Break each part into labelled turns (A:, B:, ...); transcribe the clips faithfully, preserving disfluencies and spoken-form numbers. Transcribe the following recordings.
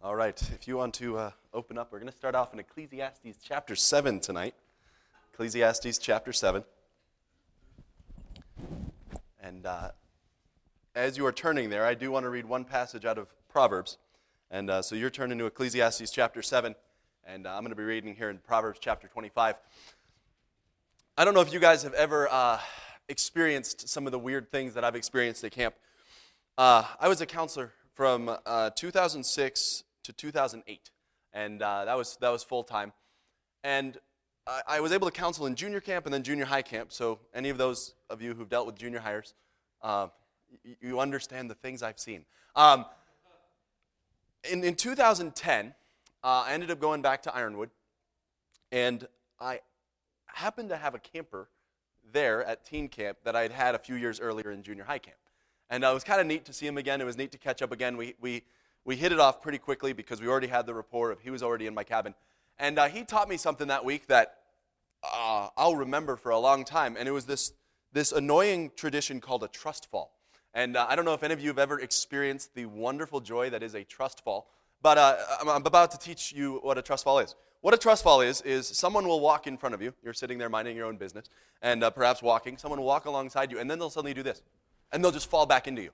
A: All right, if you want to uh, open up, we're going to start off in Ecclesiastes chapter seven tonight. Ecclesiastes chapter seven. And uh, as you are turning there, I do want to read one passage out of Proverbs. And uh, so you're turning to Ecclesiastes chapter seven, and uh, I'm going to be reading here in Proverbs chapter twenty-five. I don't know if you guys have ever uh, experienced some of the weird things that I've experienced at camp. Uh, I was a counselor from uh, two thousand six to two thousand eight, and uh, that was that was full time. And I, I was able to counsel in junior camp and then junior high camp. So any of those of you who've dealt with junior hires, uh, you, you understand the things I've seen. Um, in in two thousand ten, uh, I ended up going back to Ironwood, and I happened to have a camper there at teen camp that I'd had a few years earlier in junior high camp. And uh, it was kind of neat to see him again. It was neat to catch up again. We we we hit it off pretty quickly because we already had the rapport of he was already in my cabin. And uh, he taught me something that week that uh, I'll remember for a long time. And it was this this annoying tradition called a trust fall. And uh, I don't know if any of you have ever experienced the wonderful joy that is a trust fall. But uh, I'm, I'm about to teach you what a trust fall is. What a trust fall is, is someone will walk in front of you. You're sitting there minding your own business and uh, perhaps walking. Someone will walk alongside you, and then they'll suddenly do this. And they'll just fall back into you.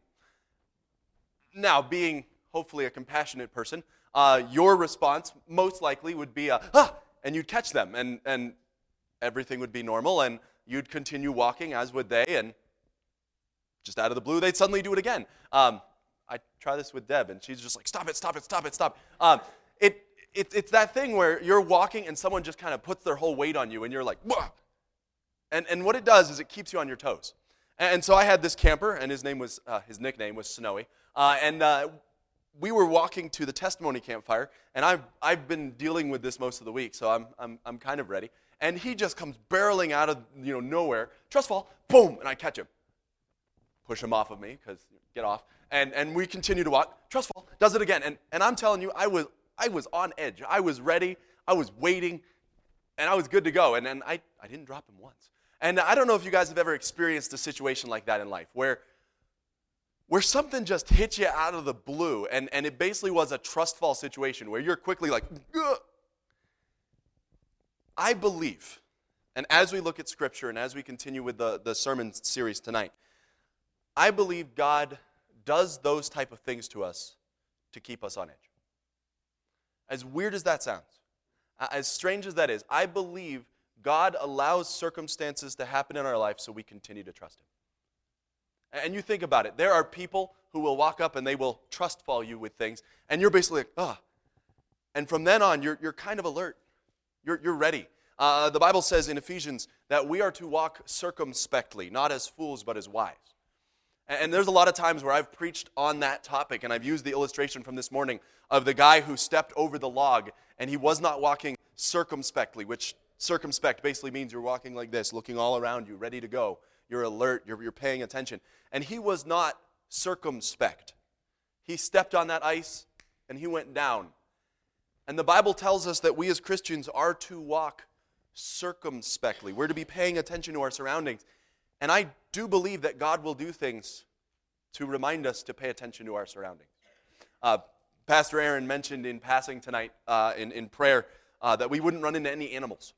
A: Now, being hopefully a compassionate person, uh, your response most likely would be, uh, ah, and you'd catch them, and, and everything would be normal, and you'd continue walking, as would they, and just out of the blue, they'd suddenly do it again. Um, I try this with Deb, and she's just like, stop it, stop it, stop it, stop. Um, it, it, it's that thing where you're walking, and someone just kind of puts their whole weight on you, and you're like, wah! And, and what it does is it keeps you on your toes. And so I had this camper, and his name was uh, his nickname was Snowy, uh, and uh, we were walking to the testimony campfire, and I've I've been dealing with this most of the week, so I'm I'm I'm kind of ready. And he just comes barreling out of you know nowhere, trust fall, boom, and I catch him, push him off of me because get off, and and we continue to walk, trust fall, does it again, and and I'm telling you, I was I was on edge, I was ready, I was waiting, and I was good to go, and and I I didn't drop him once. And I don't know if you guys have ever experienced a situation like that in life, where, where something just hit you out of the blue, and, and it basically was a trust fall situation, where you're quickly like, ugh. I believe, and as we look at Scripture, and as we continue with the, the sermon series tonight, I believe God does those type of things to us to keep us on edge. As weird as that sounds, as strange as that is, I believe God allows circumstances to happen in our life so we continue to trust Him. And you think about it. There are people who will walk up and they will trust fall you with things, and you're basically like, ah. And from then on, you're, you're kind of alert. You're, you're ready. Uh, the Bible says in Ephesians that we are to walk circumspectly, not as fools, but as wise. And, and there's a lot of times where I've preached on that topic, and I've used the illustration from this morning of the guy who stepped over the log, and he was not walking circumspectly, which circumspect basically means you're walking like this, looking all around you, ready to go. You're alert, you're, you're paying attention. And he was not circumspect. He stepped on that ice, and he went down. And the Bible tells us that we as Christians are to walk circumspectly. We're to be paying attention to our surroundings. And I do believe that God will do things to remind us to pay attention to our surroundings. Uh, Pastor Aaron mentioned in passing tonight uh, in, in prayer uh, that we wouldn't run into any animals.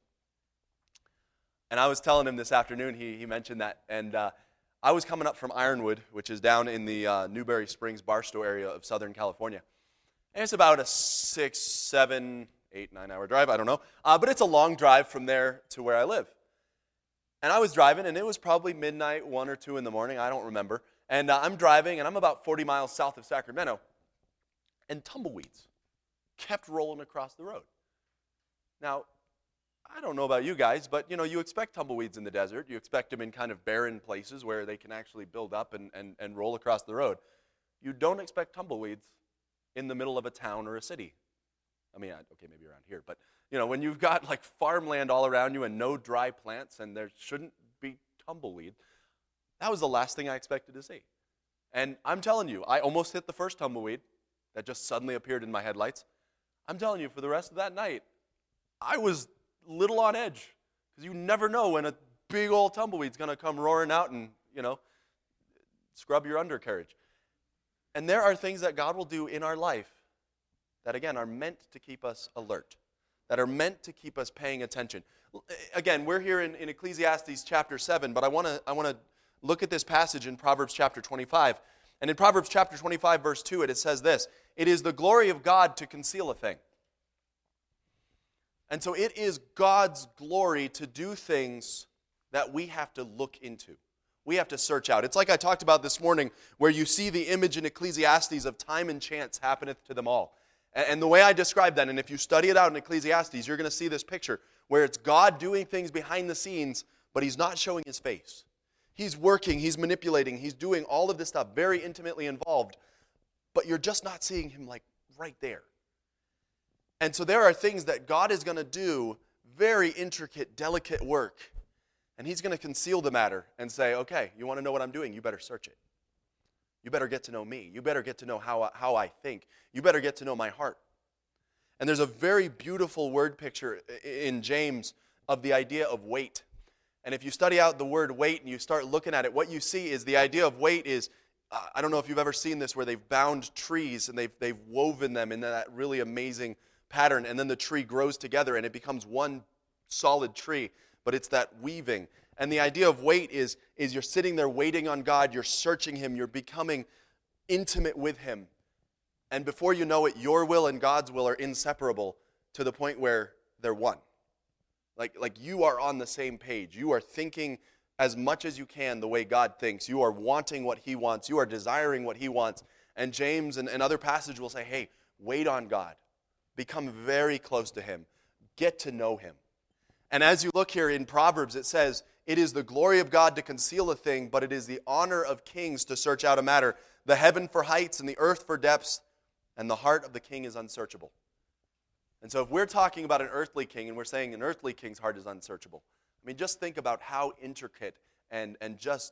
A: And I was telling him this afternoon, he, he mentioned that, and uh, I was coming up from Ironwood, which is down in the uh, Newberry Springs, Barstow area of Southern California. And it's about a six, seven, eight, nine-hour drive, I don't know. Uh, but it's a long drive from there to where I live. And I was driving, and it was probably midnight, one or two in the morning, I don't remember. And uh, I'm driving, and I'm about forty miles south of Sacramento, and tumbleweeds kept rolling across the road. Now, I don't know about you guys, but you know, you expect tumbleweeds in the desert. You expect them in kind of barren places where they can actually build up and, and, and roll across the road. You don't expect tumbleweeds in the middle of a town or a city. I mean, okay, maybe around here, but you know, when you've got like farmland all around you and no dry plants and there shouldn't be tumbleweed, that was the last thing I expected to see. And I'm telling you, I almost hit the first tumbleweed that just suddenly appeared in my headlights. I'm telling you, for the rest of that night, I was little on edge, because you never know when a big old tumbleweed's going to come roaring out and, you know, scrub your undercarriage. And there are things that God will do in our life that, again, are meant to keep us alert, that are meant to keep us paying attention. Again, we're here in, in Ecclesiastes chapter seven, but I want to I want to look at this passage in Proverbs chapter twenty-five. And in Proverbs chapter twenty-five, verse two, it, it says this, "It is the glory of God to conceal a thing." And so it is God's glory to do things that we have to look into. We have to search out. It's like I talked about this morning, where you see the image in Ecclesiastes of time and chance happeneth to them all. And the way I describe that, and if you study it out in Ecclesiastes, you're going to see this picture where it's God doing things behind the scenes, but He's not showing His face. He's working, He's manipulating, He's doing all of this stuff, very intimately involved, but you're just not seeing Him like right there. And so there are things that God is going to do, very intricate, delicate work, and He's going to conceal the matter and say, okay, you want to know what I'm doing? You better search it. You better get to know me. You better get to know how, how I think. You better get to know my heart. And there's a very beautiful word picture in James of the idea of weight. And if you study out the word weight and you start looking at it, what you see is the idea of weight is, uh, I don't know if you've ever seen this, where they've bound trees and they've, they've woven them in that really amazing pattern, and then the tree grows together and it becomes one solid tree, but it's that weaving. And the idea of weight is, is you're sitting there waiting on God, you're searching Him, you're becoming intimate with Him. And before you know it, your will and God's will are inseparable to the point where they're one. Like, like you are on the same page. You are thinking as much as you can the way God thinks. You are wanting what He wants. You are desiring what He wants. And James and, and other passages will say, hey, wait on God. Become very close to Him. Get to know Him. And as you look here in Proverbs, it says, "It is the glory of God to conceal a thing, but it is the honor of kings to search out a matter. The heaven for heights and the earth for depths, and the heart of the king is unsearchable." And so if we're talking about an earthly king and we're saying an earthly king's heart is unsearchable, I mean, just think about how intricate and, and just,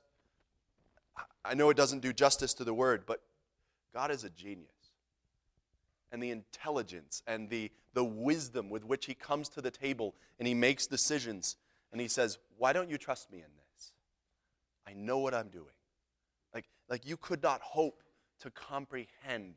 A: I know it doesn't do justice to the word, but God is a genius. And the intelligence and the, the wisdom with which He comes to the table and He makes decisions. And He says, why don't you trust me in this? I know what I'm doing. Like, like you could not hope to comprehend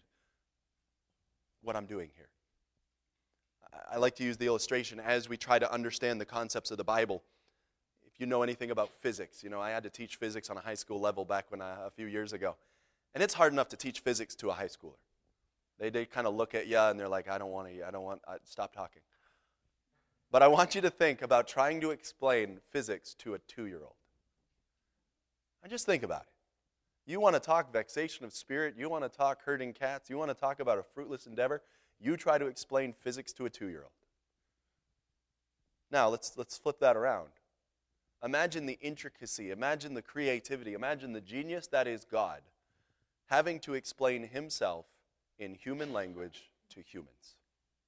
A: what I'm doing here. I, I like to use the illustration as we try to understand the concepts of the Bible. If you know anything about physics, you know, I had to teach physics on a high school level back when I, a few years ago. And it's hard enough to teach physics to a high schooler. They, they kind of look at you and they're like, I don't want to, I don't want, I, stop talking. But I want you to think about trying to explain physics to a two-year-old. And just think about it. You want to talk vexation of spirit, you want to talk herding cats, you want to talk about a fruitless endeavor, you try to explain physics to a two-year-old. Now, let's, let's flip that around. Imagine the intricacy, imagine the creativity, imagine the genius that is God, having to explain Himself in human language to humans.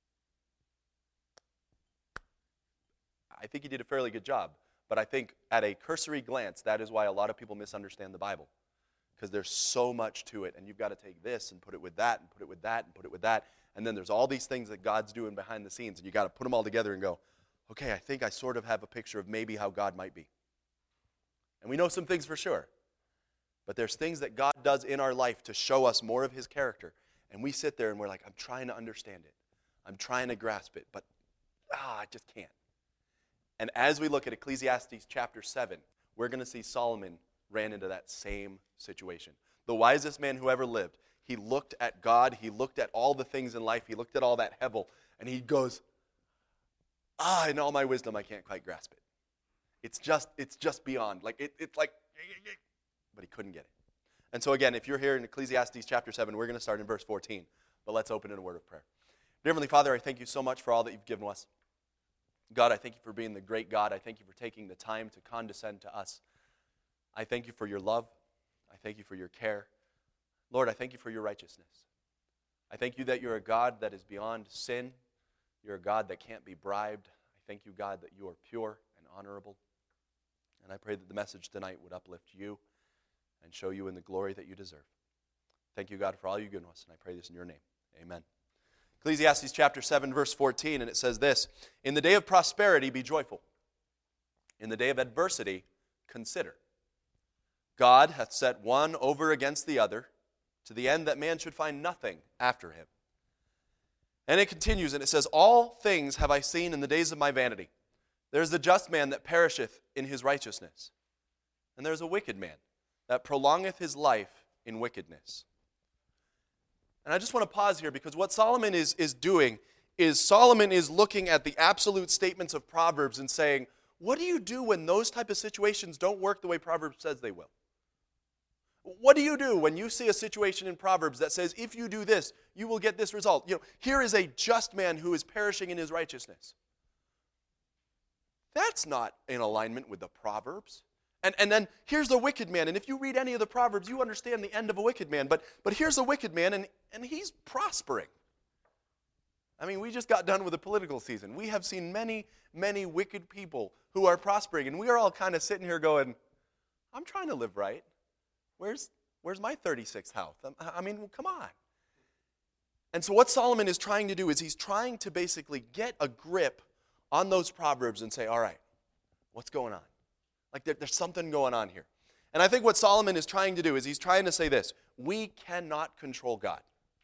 A: I think He did a fairly good job, but I think at a cursory glance, that is why a lot of people misunderstand the Bible, because there's so much to it, and you've got to take this and put it with that, and put it with that, and put it with that, and then there's all these things that God's doing behind the scenes, and you've got to put them all together and go, okay, I think I sort of have a picture of maybe how God might be. And we know some things for sure, but there's things that God does in our life to show us more of His character. And we sit there and we're like, I'm trying to understand it. I'm trying to grasp it, but ah, I just can't. And as we look at Ecclesiastes chapter seven, we're going to see Solomon ran into that same situation. The wisest man who ever lived, he looked at God, he looked at all the things in life, he looked at all that hevel, and he goes, ah, in all my wisdom, I can't quite grasp it. It's just, it's just beyond. Like, it, it's like, but he couldn't get it. And so again, if you're here in Ecclesiastes chapter seven, we're going to start in verse fourteen. But let's open in a word of prayer. Dear Heavenly Father, I thank You so much for all that You've given us. God, I thank You for being the great God. I thank You for taking the time to condescend to us. I thank You for Your love. I thank You for Your care. Lord, I thank You for Your righteousness. I thank You that You're a God that is beyond sin. You're a God that can't be bribed. I thank You, God, that You are pure and honorable. And I pray that the message tonight would uplift You and show You in the glory that You deserve. Thank You, God, for all You've given us, and I pray this in Your name. Amen. Ecclesiastes chapter seven, verse fourteen, and it says this, "In the day of prosperity be joyful. In the day of adversity consider. God hath set one over against the other, to the end that man should find nothing after him." And it continues, and it says, all things have I seen in the days of my vanity. There is a just man that perisheth in his righteousness, and there is a wicked man that prolongeth his life in wickedness. And I just want to pause here, because what Solomon is, is doing is Solomon is looking at the absolute statements of Proverbs and saying, what do you do when those type of situations don't work the way Proverbs says they will? What do you do when you see a situation in Proverbs that says, if you do this, you will get this result? You know, here is a just man who is perishing in his righteousness. That's not in alignment with the Proverbs. And, and then here's the wicked man. And if you read any of the Proverbs, you understand the end of a wicked man. But, but here's a wicked man, and, and he's prospering. I mean, we just got done with the political season. We have seen many, many wicked people who are prospering. And we are all kind of sitting here going, I'm trying to live right. Where's, where's my thirty-sixth house? I mean, come on. And so what Solomon is trying to do is he's trying to basically get a grip on those Proverbs and say, all right, what's going on? Like there, there's something going on here. And I think what Solomon is trying to do is he's trying to say this: we cannot control God.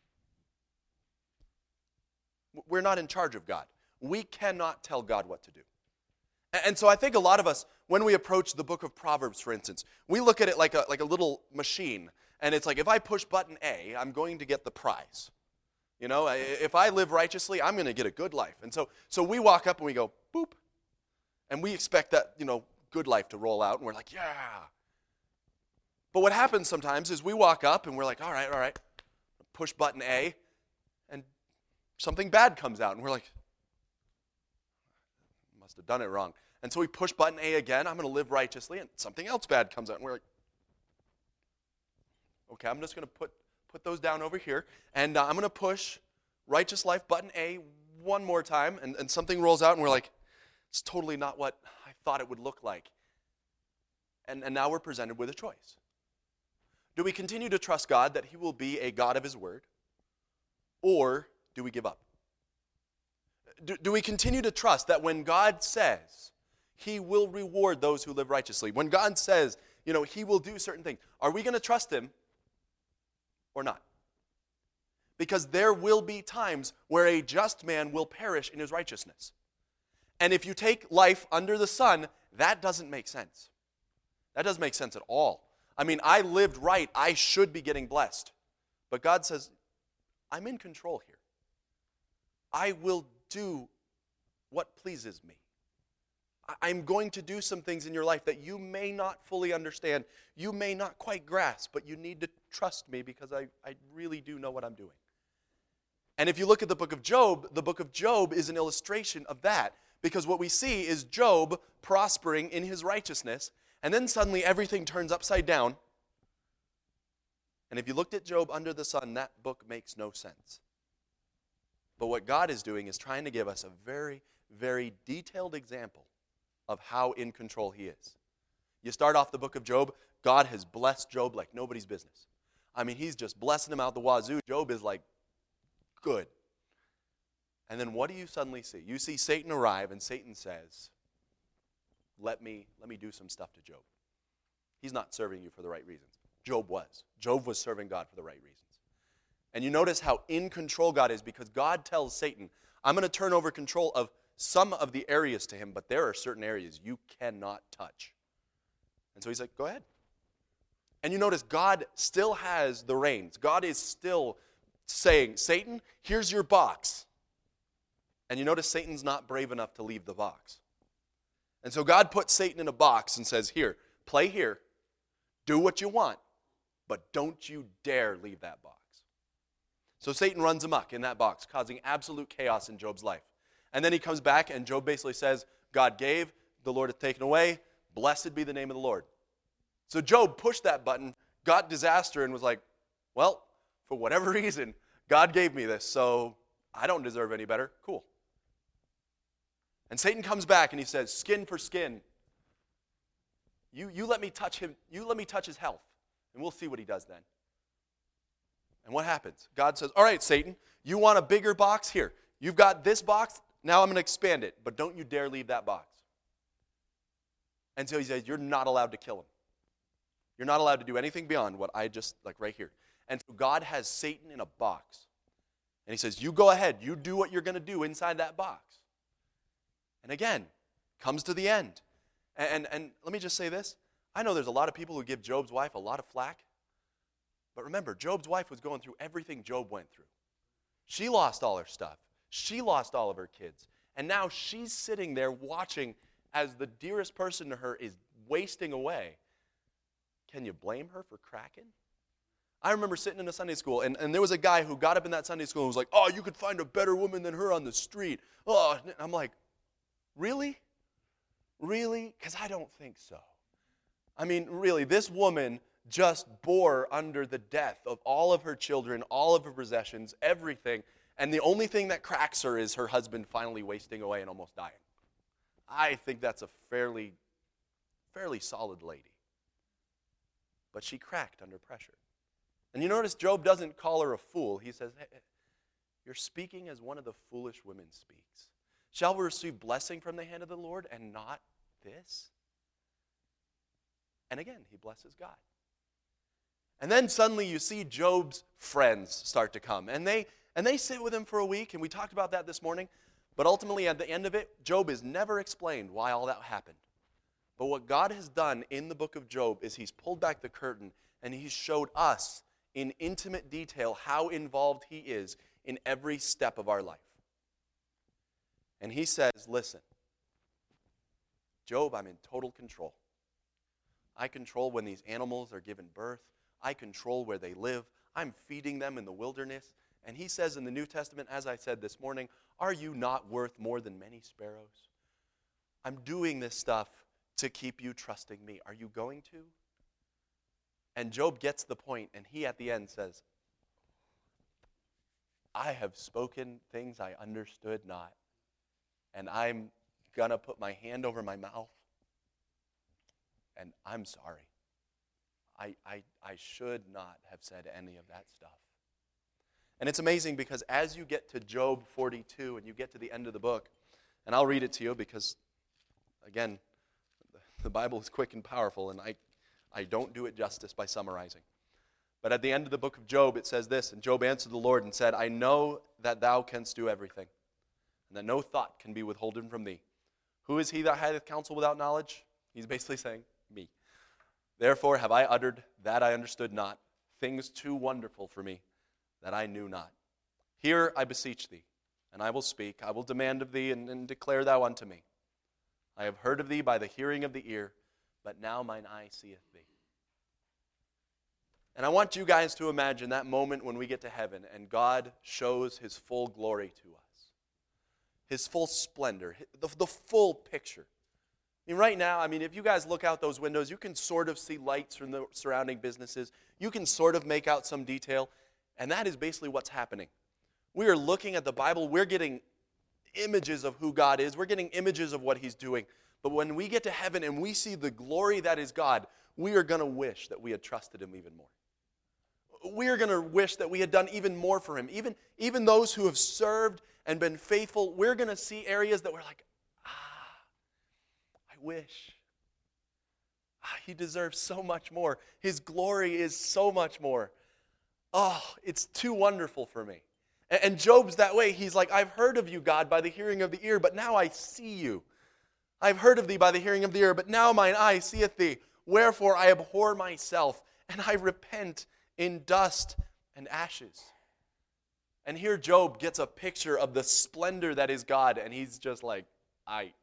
A: We're not in charge of God. We cannot tell God what to do. And so I think a lot of us, when we approach the book of Proverbs, for instance, we look at it like a, like a little machine. And it's like, if I push button A, I'm going to get the prize. You know, if I live righteously, I'm going to get a good life. And so, so we walk up and we go, boop. And we expect that, you know, good life to roll out. And we're like, yeah. But what happens sometimes is we walk up and we're like, all right, all right. Push button A. And something bad comes out. And we're like, must have done it wrong. And so we push button A again. I'm going to live righteously. And something else bad comes out. And we're like, okay, I'm just going to put, put those down over here. And uh, I'm going to push righteous life button A one more time. And, and something rolls out. And we're like, it's totally not what I thought it would look like. And, and now we're presented with a choice. Do we continue to trust God that He will be a God of His word? Or do we give up? Do, do we continue to trust that when God says He will reward those who live righteously, when God says, you know, He will do certain things, are we going to trust Him or not? Because there will be times where a just man will perish in his righteousness. And if you take life under the sun, that doesn't make sense. That doesn't make sense at all. I mean, I lived right. I should be getting blessed. But God says, I'm in control here. I will do what pleases me. I'm going to do some things in your life that you may not fully understand. You may not quite grasp, but you need to trust me because I, I really do know what I'm doing. And if you look at the book of Job, the book of Job is an illustration of that. Because what we see is Job prospering in his righteousness, and then suddenly everything turns upside down. And if you looked at Job under the sun, that book makes no sense. But what God is doing is trying to give us a very, very detailed example of how in control He is. You start off the book of Job, God has blessed Job like nobody's business. I mean, He's just blessing him out the wazoo. Job is like, good. And then what do you suddenly see? You see Satan arrive, and Satan says, let me, let me do some stuff to Job. He's not serving you for the right reasons. Job was. Job was serving God for the right reasons. And you notice how in control God is, because God tells Satan, I'm going to turn over control of some of the areas to him, but there are certain areas you cannot touch. And so he's like, go ahead. And you notice God still has the reins. God is still saying, Satan, here's your box. And you notice Satan's not brave enough to leave the box. And so God puts Satan in a box and says, here, play here, do what you want, but don't you dare leave that box. So Satan runs amok in that box, causing absolute chaos in Job's life. And then he comes back, and Job basically says, God gave, the Lord hath taken away, blessed be the name of the Lord. So Job pushed that button, got disaster, and was like, well, for whatever reason, God gave me this, so I don't deserve any better. Cool. And Satan comes back and he says, skin for skin. You, you let me touch him, you let me touch his health, and we'll see what he does then. And what happens? God says, all right, Satan, you want a bigger box? Here. You've got this box, now I'm going to expand it, but don't you dare leave that box. And so he says, you're not allowed to kill him. You're not allowed to do anything beyond what I just, like right here. And so God has Satan in a box. And he says, you go ahead. You do what you're going to do inside that box. And again, comes to the end. And, and, and let me just say this. I know there's a lot of people who give Job's wife a lot of flack. But remember, Job's wife was going through everything Job went through. She lost all her stuff. She lost all of her kids. And now she's sitting there watching as the dearest person to her is wasting away. Can you blame her for cracking? I remember sitting in a Sunday school, and, and there was a guy who got up in that Sunday school and was like, oh, you could find a better woman than her on the street. Oh, I'm like, really? Really? Because I don't think so. I mean, really, this woman just bore under the death of all of her children, all of her possessions, everything. And the only thing that cracks her is her husband finally wasting away and almost dying. I think that's a fairly, fairly solid lady. But she cracked under pressure. And you notice Job doesn't call her a fool. He says, hey, you're speaking as one of the foolish women speaks. Shall we receive blessing from the hand of the Lord and not this? And again, he blesses God. And then suddenly you see Job's friends start to come. And they and they sit with him for a week, and we talked about that this morning. But ultimately, at the end of it, Job is never explained why all that happened. But what God has done in the book of Job is he's pulled back the curtain, and he's showed us in intimate detail how involved he is in every step of our life. And he says, listen, Job, I'm in total control. I control when these animals are given birth. I control where they live. I'm feeding them in the wilderness. And he says in the New Testament, as I said this morning, are you not worth more than many sparrows? I'm doing this stuff to keep you trusting me. Are you going to? And Job gets the point, and he at the end says, I have spoken things I understood not, and I'm going to put my hand over my mouth, and I'm sorry. I, I, I should not have said any of that stuff. And it's amazing because as you get to Job forty-two and you get to the end of the book, and I'll read it to you because, again, the Bible is quick and powerful, and I, I don't do it justice by summarizing. But at the end of the book of Job, it says this, and Job answered the Lord and said, I know that thou canst do everything, and that no thought can be withholden from thee. Who is he that hideth counsel without knowledge? He's basically saying, me. Therefore have I uttered that I understood not, things too wonderful for me that I knew not. Hear, I beseech thee, and I will speak. I will demand of thee, and, and declare thou unto me. I have heard of thee by the hearing of the ear, but now mine eye seeth thee. And I want you guys to imagine that moment when we get to heaven and God shows his full glory to us. His full splendor, the, the full picture. I mean, right now, I mean, if you guys look out those windows, you can sort of see lights from the surrounding businesses. You can sort of make out some detail. And that is basically what's happening. We are looking at the Bible. We're getting images of who God is. We're getting images of what he's doing. But when we get to heaven and we see the glory that is God, we are going to wish that we had trusted him even more. We are going to wish that we had done even more for him. Even, even those who have served and been faithful, we're going to see areas that we're like, ah, I wish. Ah, he deserves so much more. His glory is so much more. Oh, it's too wonderful for me. And Job's that way. He's like, I've heard of you, God, by the hearing of the ear, but now I see you. I've heard of thee by the hearing of the ear, but now mine eye seeth thee. Wherefore I abhor myself, and I repent in dust and ashes. And here Job gets a picture of the splendor that is God, and he's just like, I,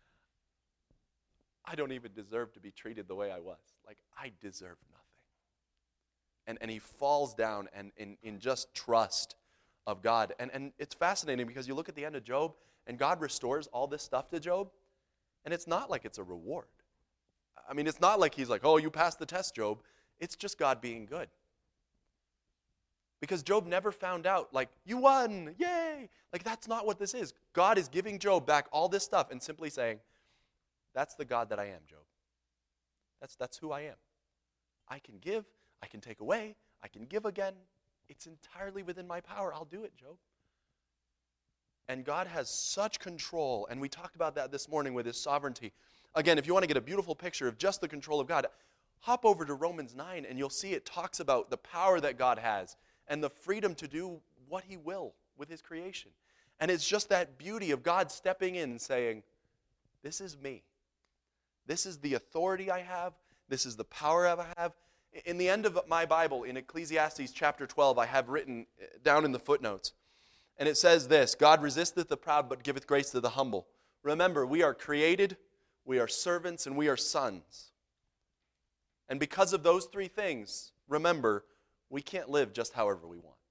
A: I don't even deserve to be treated the way I was. Like, I deserve nothing. And, and he falls down and in, in just trust of God. And, and it's fascinating because you look at the end of Job, and God restores all this stuff to Job, and it's not like it's a reward. I mean, it's not like he's like, oh, you passed the test, Job. It's just God being good. Because Job never found out, like, you won, yay! Like, that's not what this is. God is giving Job back all this stuff and simply saying, that's the God that I am, Job. That's, that's who I am. I can give, I can take away, I can give again. It's entirely within my power. I'll do it, Job. And God has such control, and we talked about that this morning with his sovereignty. Again, if you want to get a beautiful picture of just the control of God, hop over to Romans nine, and you'll see it talks about the power that God has and the freedom to do what he will with his creation. And it's just that beauty of God stepping in and saying, this is me. This is the authority I have. This is the power I have. In the end of my Bible, in Ecclesiastes chapter twelve, I have written down in the footnotes, and it says this, God resisteth the proud, but giveth grace to the humble. Remember, we are created, we are servants, and we are sons. And because of those three things, remember, we can't live just however we want.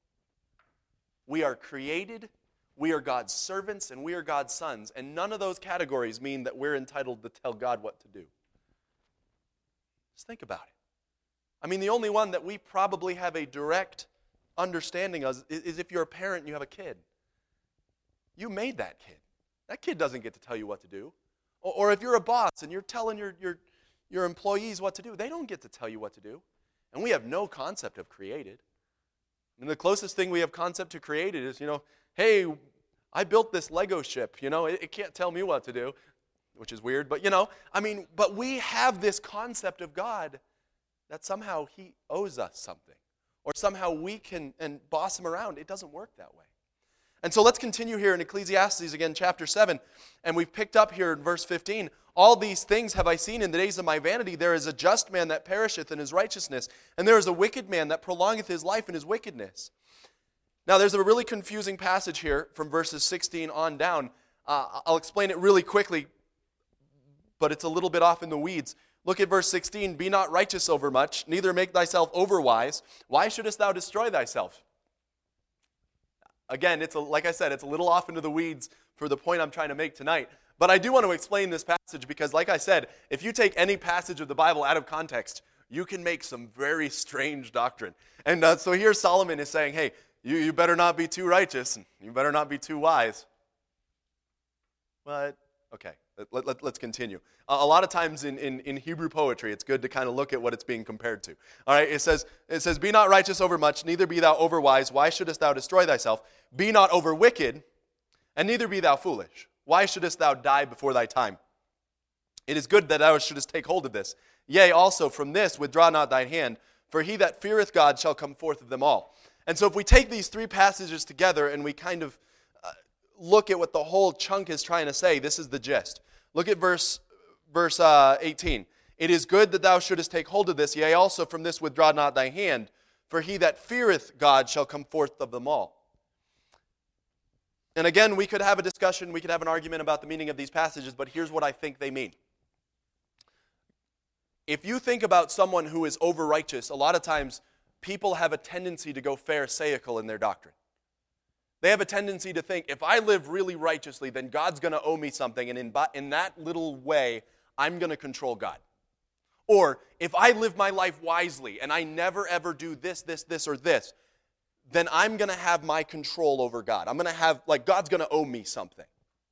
A: We are created, we are God's servants, and we are God's sons. And none of those categories mean that we're entitled to tell God what to do. Just think about it. I mean, the only one that we probably have a direct understanding of is, is if you're a parent and you have a kid. You made that kid. That kid doesn't get to tell you what to do. Or, or if you're a boss and you're telling your, your, your employees what to do, they don't get to tell you what to do. And we have no concept of created. And the closest thing we have concept to created is, you know, hey, I built this Lego ship, you know, it, it can't tell me what to do, which is weird, but you know, I mean, but we have this concept of God that somehow he owes us something, or somehow we can and boss him around. It doesn't work that way. And so let's continue here in Ecclesiastes again, chapter seven, and we've picked up here in verse fifteen. All these things have I seen in the days of my vanity. There is a just man that perisheth in his righteousness, and there is a wicked man that prolongeth his life in his wickedness. Now there's a really confusing passage here from verses sixteen on down. Uh, I'll explain it really quickly, but it's a little bit off in the weeds. Look at verse sixteen. Be not righteous over much, neither make thyself overwise. Why shouldest thou destroy thyself? Again, it's a, like I said, it's a little off into the weeds for the point I'm trying to make tonight. But I do want to explain this passage because, like I said, if you take any passage of the Bible out of context, you can make some very strange doctrine. And uh, so here Solomon is saying, hey, you, you better not be too righteous, and you better not be too wise. But, okay. Let, let, let's continue. Uh, a lot of times in, in, in Hebrew poetry, it's good to kind of look at what it's being compared to. All right, it says, it says, be not righteous over much, neither be thou over wise. Why shouldest thou destroy thyself? Be not over wicked, and neither be thou foolish. Why shouldest thou die before thy time? It is good that thou shouldest take hold of this. Yea, also from this withdraw not thine hand, for he that feareth God shall come forth of them all. And so if we take these three passages together and we kind of uh, look at what the whole chunk is trying to say, this is the gist. Look at verse, verse uh, eighteen. It is good that thou shouldest take hold of this, yea, also from this withdraw not thy hand, for he that feareth God shall come forth of them all. And again, we could have a discussion, we could have an argument about the meaning of these passages, but here's what I think they mean. If you think about someone who is over-righteous, a lot of times people have a tendency to go pharisaical in their doctrine. They have a tendency to think, if I live really righteously, then God's going to owe me something, and in, in that little way, I'm going to control God. Or, if I live my life wisely, and I never ever do this, this, this, or this, then I'm going to have my control over God. I'm going to have, like, God's going to owe me something.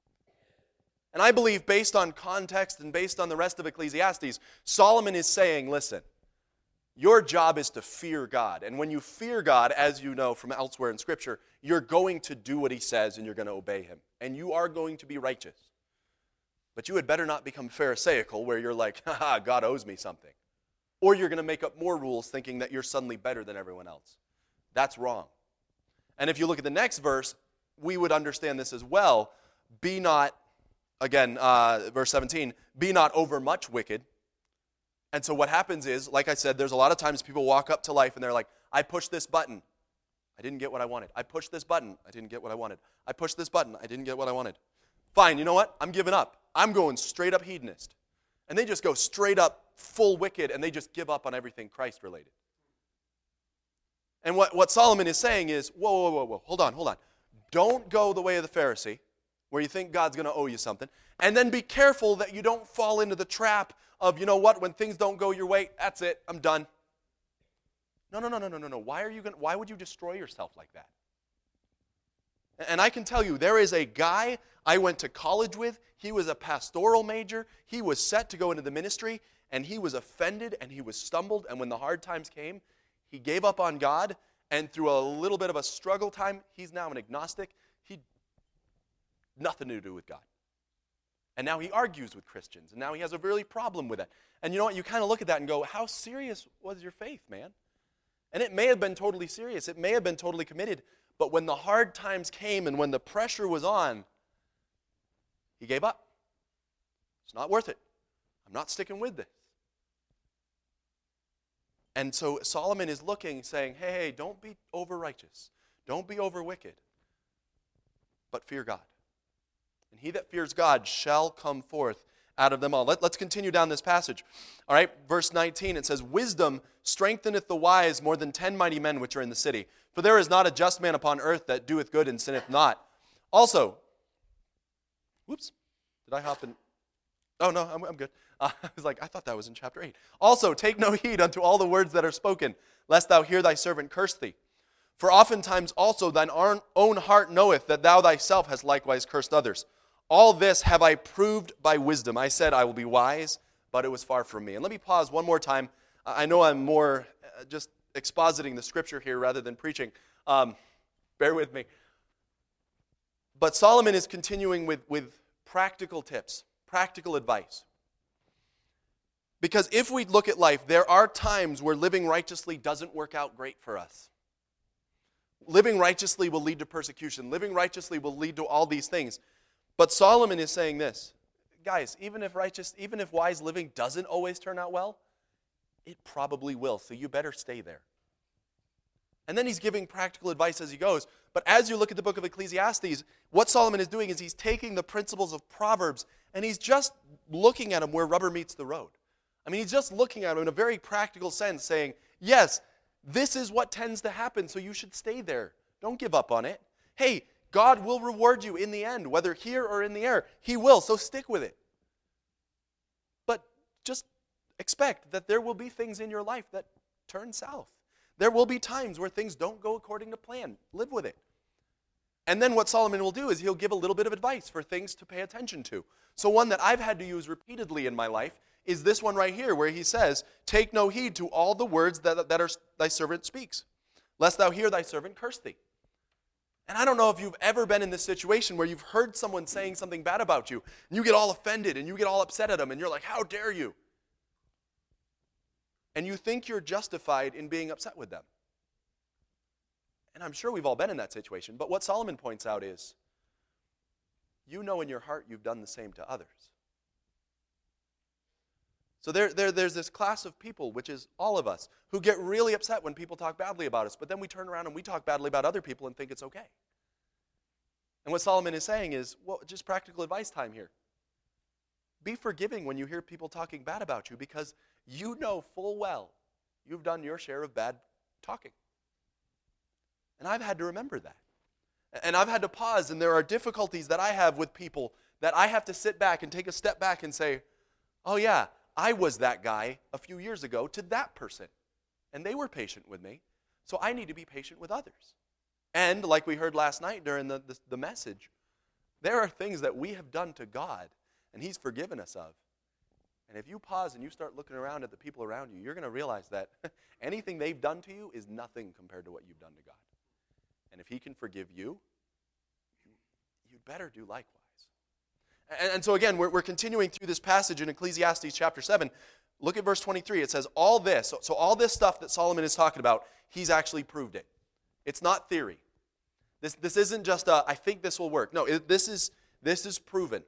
A: And I believe, based on context and based on the rest of Ecclesiastes, Solomon is saying, listen, your job is to fear God. And when you fear God, as you know from elsewhere in Scripture, you're going to do what he says and you're going to obey him. And you are going to be righteous. But you had better not become pharisaical where you're like, haha, God owes me something. Or you're going to make up more rules thinking that you're suddenly better than everyone else. That's wrong. And if you look at the next verse, we would understand this as well. Be not, again, uh, verse seventeen, be not overmuch wicked. And so what happens is, like I said, there's a lot of times people walk up to life and they're like, I pushed this button. I didn't get what I wanted. I pushed this button. I didn't get what I wanted. I pushed this button. I didn't get what I wanted. Fine, you know what? I'm giving up. I'm going straight up hedonist. And they just go straight up full wicked and they just give up on everything Christ related. And what, what Solomon is saying is, whoa, whoa, whoa, whoa, hold on, hold on. Don't go the way of the Pharisee, where you think God's going to owe you something. And then be careful that you don't fall into the trap of, you know what, when things don't go your way, that's it, I'm done. No, no, no, no, no, no, no. Why are you going? Why would you destroy yourself like that? And I can tell you, there is a guy I went to college with. He was a pastoral major. He was set to go into the ministry, and he was offended, and he was stumbled, and when the hard times came, he gave up on God, and through a little bit of a struggle time, he's now an agnostic. He nothing to do with God. And now he argues with Christians, and now he has a really problem with it. And you know what? You kind of look at that and go, how serious was your faith, man? And it may have been totally serious. It may have been totally committed, But when the hard times came and when the pressure was on, he gave up. It's not worth it. I'm not sticking with this. And so Solomon is looking, saying, hey, hey, don't be over righteous. Don't be over wicked. But fear God. And he that fears God shall come forth out of them all. Let, let's continue down this passage. All right, verse nineteen, it says, wisdom strengtheneth the wise more than ten mighty men which are in the city. For there is not a just man upon earth that doeth good and sinneth not. Also, whoops, did I hop in? Oh, no, I'm, I'm good. Uh, I was like, I thought that was in chapter eight. Also, take no heed unto all the words that are spoken, lest thou hear thy servant curse thee. For oftentimes also thine own heart knoweth that thou thyself hast likewise cursed others. All this have I proved by wisdom. I said I will be wise, but it was far from me. And let me pause one more time. I know I'm more just expositing the scripture here rather than preaching. Um, bear with me. But Solomon is continuing with, with practical tips, practical advice. Because if we look at life, there are times where living righteously doesn't work out great for us. Living righteously will lead to persecution. Living righteously will lead to all these things. But Solomon is saying this, guys, even if righteous, even if wise living doesn't always turn out well, it probably will, so you better stay there. And then he's giving practical advice as he goes. But as you look at the book of Ecclesiastes, what Solomon is doing is he's taking the principles of Proverbs and he's just looking at them where rubber meets the road. I mean, he's just looking at them in a very practical sense, saying, yes, this is what tends to happen, so you should stay there. Don't give up on it. Hey, God will reward you in the end, whether here or in the air. He will, so stick with it. But just expect that there will be things in your life that turn south. There will be times where things don't go according to plan. Live with it. And then what Solomon will do is he'll give a little bit of advice for things to pay attention to. So one that I've had to use repeatedly in my life is this one right here, where he says, take no heed to all the words that, that are, thy servant speaks, lest thou hear thy servant curse thee. And I don't know if you've ever been in this situation where you've heard someone saying something bad about you, and you get all offended, and you get all upset at them, and you're like, how dare you? And you think you're justified in being upset with them. And I'm sure we've all been in that situation, but what Solomon points out is, you know in your heart you've done the same to others. So there, there, there's this class of people, which is all of us, who get really upset when people talk badly about us, but then we turn around and we talk badly about other people and think it's okay. And what Solomon is saying is, well, just practical advice time here. Be forgiving when you hear people talking bad about you, because you know full well you've done your share of bad talking. And I've had to remember that. And I've had to pause, and there are difficulties that I have with people that I have to sit back and take a step back and say, oh yeah, I was that guy a few years ago to that person, and they were patient with me, so I need to be patient with others. And like we heard last night during the, the, the message, there are things that we have done to God, and He's forgiven us of. And if you pause and you start looking around at the people around you, you're going to realize that anything they've done to you is nothing compared to what you've done to God. And if He can forgive you, you'd better do likewise. And, and so again, we're, we're continuing through this passage in Ecclesiastes chapter seven. Look at verse twenty-three. It says, all this, so, so all this stuff that Solomon is talking about, he's actually proved it. It's not theory. This, this isn't just a, I think this will work. No, it, this is, this is proven.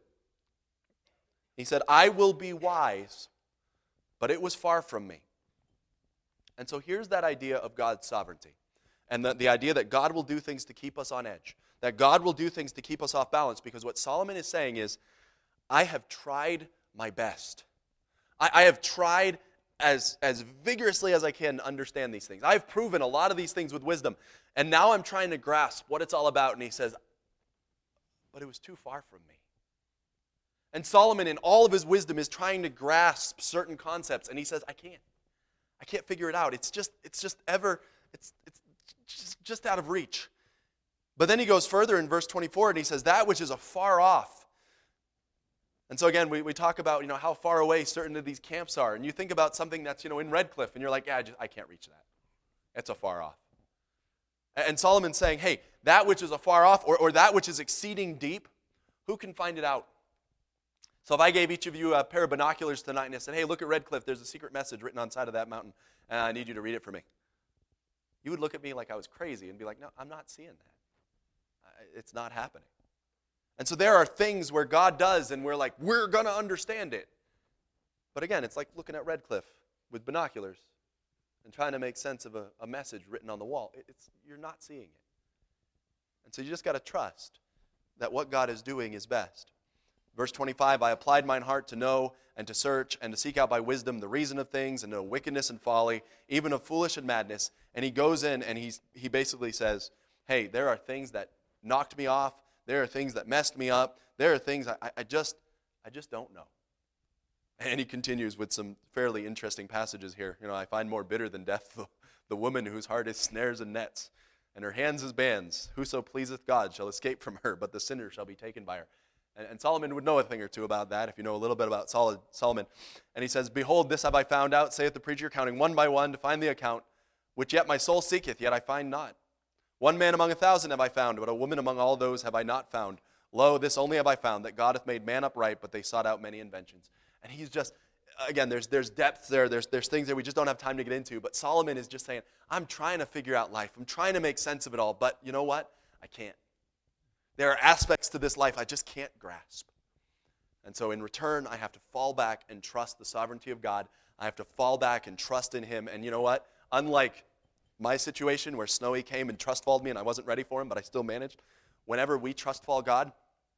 A: He said, I will be wise, but it was far from me. And so here's that idea of God's sovereignty. And the, the idea that God will do things to keep us on edge. That God will do things to keep us off balance. Because what Solomon is saying is, I have tried my best. I, I have tried as, as vigorously as I can to understand these things. I've proven a lot of these things with wisdom. And now I'm trying to grasp what it's all about. And he says, but it was too far from me. And Solomon, in all of his wisdom, is trying to grasp certain concepts. And he says, I can't. I can't figure it out. It's just, it's just ever, it's, it's just, just out of reach. But then he goes further in verse twenty-four, and he says, that which is afar off. And so again, we, we talk about, you know, how far away certain of these camps are. And you think about something that's, you know, in Redcliffe, and you're like, yeah, I, just, I can't reach that. It's afar off. And Solomon's saying, hey, that which is afar off, or, or that which is exceeding deep, who can find it out? So if I gave each of you a pair of binoculars tonight and I said, hey, look at Redcliffe, there's a secret message written on the side of that mountain, and I need you to read it for me. You would look at me like I was crazy and be like, no, I'm not seeing that. it's not happening. And so there are things where God does, and we're like, we're going to understand it. But again, it's like looking at Redcliffe with binoculars and trying to make sense of a, a message written on the wall. It's, you're not seeing it. And so you just got to trust that what God is doing is best. Verse twenty-five, I applied mine heart to know and to search and to seek out by wisdom the reason of things and know wickedness and folly, even of foolish and madness. And he goes in and he's, he basically says, hey, there are things that knocked me off. There are things that messed me up. There are things I, I just I just don't know. And he continues with some fairly interesting passages here. You know, I find more bitter than death the, the woman whose heart is snares and nets, and her hands as bands. Whoso pleaseth God shall escape from her, but the sinner shall be taken by her. And, and Solomon would know a thing or two about that, if you know a little bit about Sol- Solomon. And he says, behold, this have I found out, saith the preacher, counting one by one to find the account, which yet my soul seeketh, yet I find not. One man among a thousand have I found, but a woman among all those have I not found. Lo, this only have I found, that God hath made man upright, but they sought out many inventions. And he's just, again, there's there's depth there, there's, there's things that we just don't have time to get into, but Solomon is just saying, I'm trying to figure out life. I'm trying to make sense of it all, but you know what? I can't. There are aspects to this life I just can't grasp. And so in return, I have to fall back and trust the sovereignty of God. I have to fall back and trust in him. And you know what? Unlike my situation where Snowy came and trust falled me and I wasn't ready for him, but I still managed, whenever we trust fall God,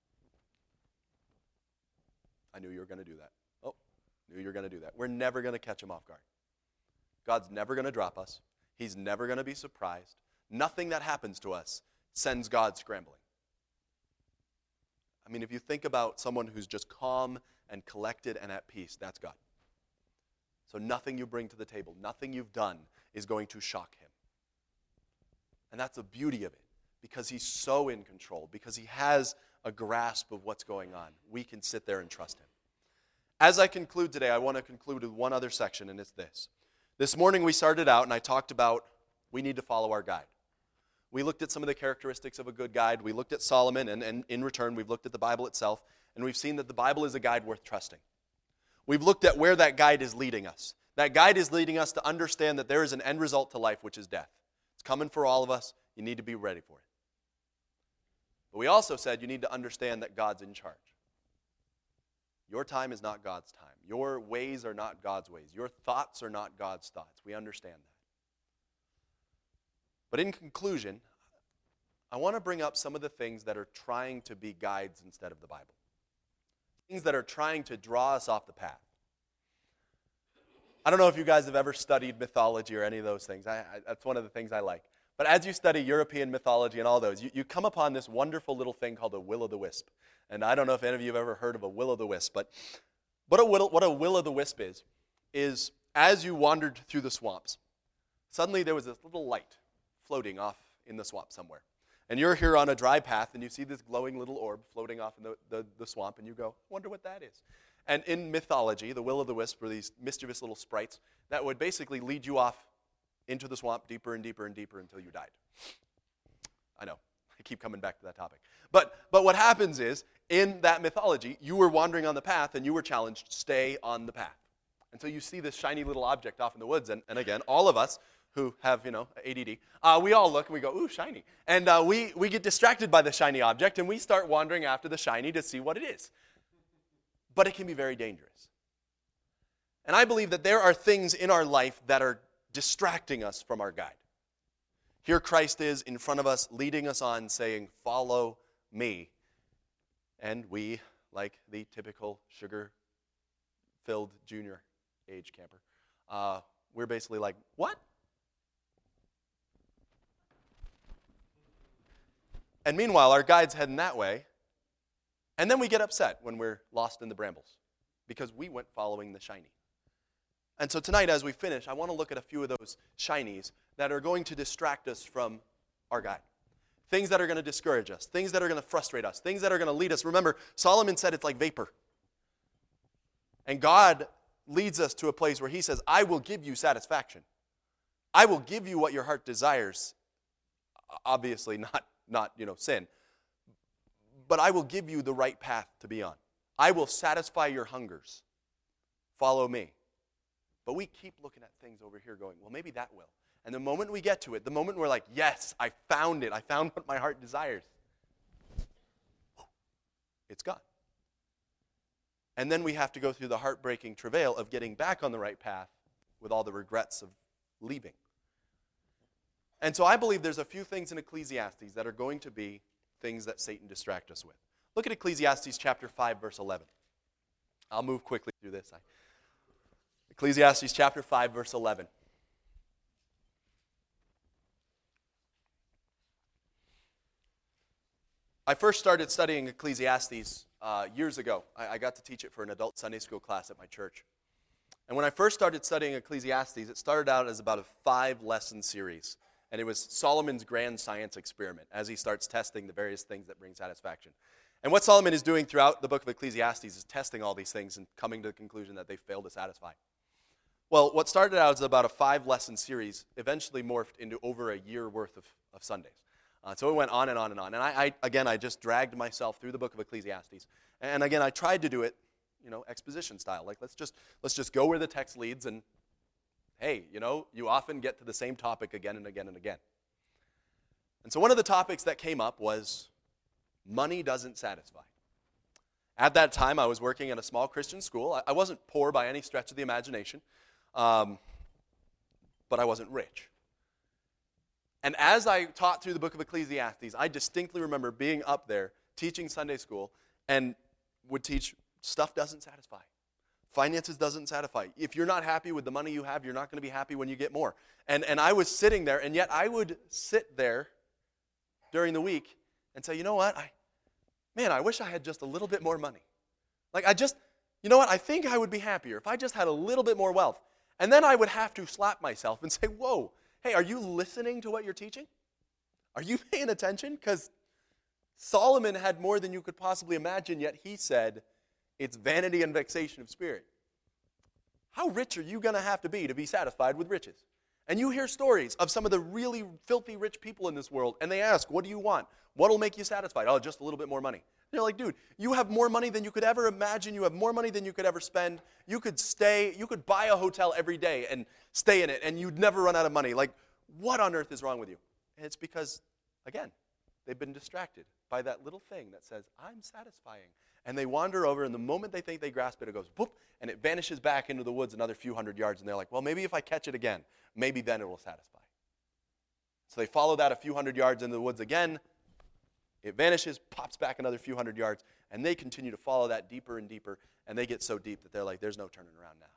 A: I knew you were going to do that. Oh, knew you were going to do that. We're never going to catch him off guard. God's never going to drop us. He's never going to be surprised. Nothing that happens to us sends God scrambling. I mean, if you think about someone who's just calm and collected and at peace, that's God. So nothing you bring to the table, nothing you've done is going to shock him. And that's the beauty of it, because he's so in control, because he has a grasp of what's going on. We can sit there and trust him. As I conclude today, I want to conclude with one other section, and it's this. This morning we started out, and I talked about we need to follow our guide. We looked at some of the characteristics of a good guide. We looked at Solomon, and, and in return, we've looked at the Bible itself, and we've seen that the Bible is a guide worth trusting. We've looked at where that guide is leading us. That guide is leading us to understand that there is an end result to life, which is death. It's coming for all of us. You need to be ready for it. But we also said you need to understand that God's in charge. Your time is not God's time. Your ways are not God's ways. Your thoughts are not God's thoughts. We understand that. But in conclusion, I want to bring up some of the things that are trying to be guides instead of the Bible. Things that are trying to draw us off the path. I don't know if you guys have ever studied mythology or any of those things. I, I, that's one of the things I like. But as you study European mythology and all those, you, you come upon this wonderful little thing called a will-o'-the-wisp. And I don't know if any of you have ever heard of a will-o'-the-wisp, but what a, will, what a will-o'-the-wisp is, is as you wandered through the swamps, suddenly there was this little light floating off in the swamp somewhere. And you're here on a dry path, and you see this glowing little orb floating off in the, the, the swamp, and you go, wonder what that is. And in mythology, the will-o'-the-wisp were these mischievous little sprites that would basically lead you off into the swamp deeper and deeper and deeper until you died. I know, I keep coming back to that topic. But, but what happens is, in that mythology, you were wandering on the path, and you were challenged, stay on the path. And so you see this shiny little object off in the woods, and, and again, all of us who have, you know, A D D, uh, we all look and we go, ooh, shiny. And uh, we, we get distracted by the shiny object, and we start wandering after the shiny to see what it is. But it can be very dangerous. And I believe that there are things in our life that are distracting us from our guide. Here Christ is in front of us, leading us on, saying, follow me. And we, like the typical sugar-filled junior age camper, uh, we're basically like, what? And meanwhile, our guide's heading that way, and then we get upset when we're lost in the brambles because we went following the shiny. And so tonight, as we finish, I want to look at a few of those shinies that are going to distract us from our guide. Things that are going to discourage us, things that are going to frustrate us, things that are going to lead us. Remember, Solomon said it's like vapor. And God leads us to a place where he says, I will give you satisfaction. I will give you what your heart desires. Obviously not, not you know, sin. But I will give you the right path to be on. I will satisfy your hungers. Follow me. But we keep looking at things over here going, well, maybe that will. And the moment we get to it, the moment we're like, yes, I found it. I found what my heart desires. it's gone. And then we have to go through the heartbreaking travail of getting back on the right path with all the regrets of leaving. And so I believe there's a few things in Ecclesiastes that are going to be things that Satan distracts us with. Look at Ecclesiastes chapter five, verse eleven. I'll move quickly through this. Ecclesiastes chapter five, verse eleven. I first started studying Ecclesiastes uh, years ago. I, I got to teach it for an adult Sunday school class at my church. And when I first started studying Ecclesiastes, it started out as about a five-lesson series. And it was Solomon's grand science experiment as he starts testing the various things that bring satisfaction. And what Solomon is doing throughout the book of Ecclesiastes is testing all these things and coming to the conclusion that they fail to satisfy. Well, what started out as about a five-lesson series eventually morphed into over a year worth of, of Sundays. Uh, so it went on and on and on. And I, I, again, I just dragged myself through the book of Ecclesiastes. And again, I tried to do it, you know, exposition style. Like, let's just let's just go where the text leads, and hey, you know, you often get to the same topic again and again and again. And so one of the topics that came up was money doesn't satisfy. At that time, I was working at a small Christian school. I, I wasn't poor by any stretch of the imagination, um, but I wasn't rich. And as I taught through the book of Ecclesiastes, I distinctly remember being up there teaching Sunday school and would teach stuff doesn't satisfy. Finances doesn't satisfy. If you're not happy with the money you have, you're not going to be happy when you get more. And, and I was sitting there, and yet I would sit there during the week and say, you know what? I, man, I wish I had just a little bit more money. Like I just, you know what? I think I would be happier if I just had a little bit more wealth. And then I would have to slap myself and say, whoa, hey, are you listening to what you're teaching? Are you paying attention? Because Solomon had more than you could possibly imagine, yet he said, it's vanity and vexation of spirit. How rich are you going to have to be to be satisfied with riches? And you hear stories of some of the really filthy rich people in this world, and they ask, what do you want? What will make you satisfied? Oh, just a little bit more money. They're like, dude, you have more money than you could ever imagine. You have more money than you could ever spend. You could stay, you could buy a hotel every day and stay in it, and you'd never run out of money. Like, what on earth is wrong with you? And it's because, again, they've been distracted by that little thing that says, I'm satisfying. And they wander over, and the moment they think they grasp it, it goes, boop, and it vanishes back into the woods another few hundred yards, and they're like, well, maybe if I catch it again, maybe then it will satisfy. So they follow that a few hundred yards into the woods again. It vanishes, pops back another few hundred yards, and they continue to follow that deeper and deeper, and they get so deep that they're like, there's no turning around now.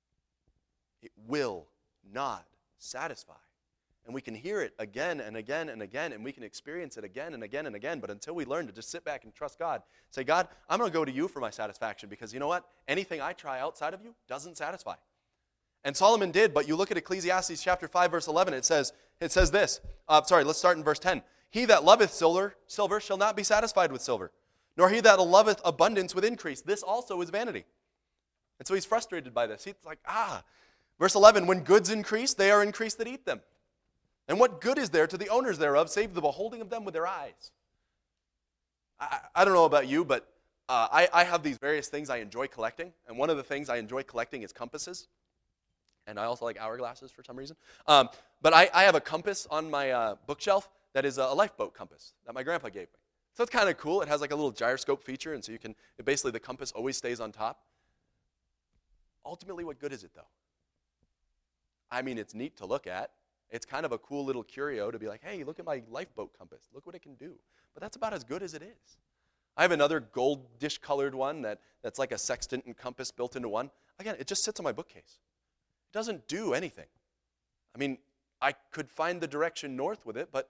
A: It will not satisfy. And we can hear it again and again and again, and we can experience it again and again and again, but until we learn to just sit back and trust God, say, God, I'm going to go to you for my satisfaction, because you know what? Anything I try outside of you doesn't satisfy. And Solomon did, but you look at Ecclesiastes chapter five, verse eleven, it says, it says this. Uh, sorry, let's start in verse ten. He that loveth silver, silver shall not be satisfied with silver, nor he that loveth abundance with increase. This also is vanity. And so he's frustrated by this. He's like, ah. Verse eleven, when goods increase, they are increased that eat them. And what good is there to the owners thereof, save the beholding of them with their eyes? I, I don't know about you, but uh, I, I have these various things I enjoy collecting. And one of the things I enjoy collecting is compasses. And I also like hourglasses for some reason. Um, but I, I have a compass on my uh, bookshelf that is a lifeboat compass that my grandpa gave me. So it's kind of cool. It has like a little gyroscope feature, and so you can, it basically the compass always stays on top. Ultimately, what good is it, though? I mean, it's neat to look at. It's kind of a cool little curio to be like, hey, look at my lifeboat compass. Look what it can do. But that's about as good as it is. I have another gold dish-colored one that, that's like a sextant and compass built into one. Again, it just sits on my bookcase. It doesn't do anything. I mean, I could find the direction north with it, but